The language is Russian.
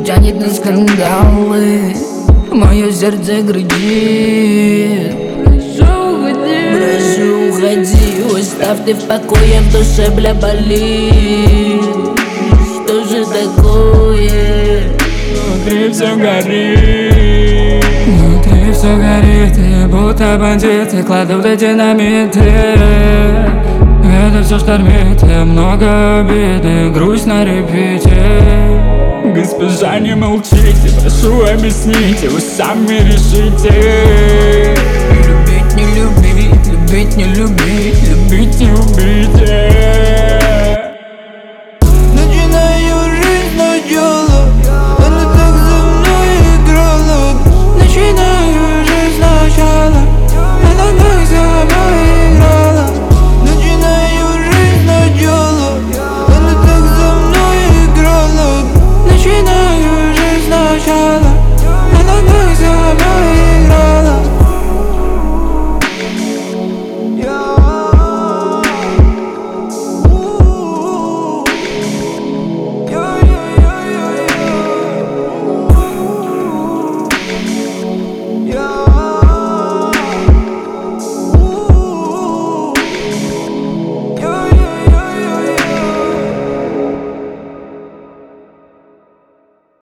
тянет на скандалы, мое сердце кричит: прошу, уходи, оставь ты в покое, в душе, бля, болит. Что же такое? Внутри все горит, внутри все горит, и будто бандиты кладут динамиты. Это все штормит, и много обиды, грусть на репите. Госпожа, не молчите, прошу, объясните, вы сами решите. Любить, не любить, любить, не любить, Любить и убить. Начинаю жизнь сначала, она так за мной играла. Начинаю жизнь сначала, она так за мной играла. Начинаю жизнь сначала, она так за мной играла. Начинаю жизнь сначала.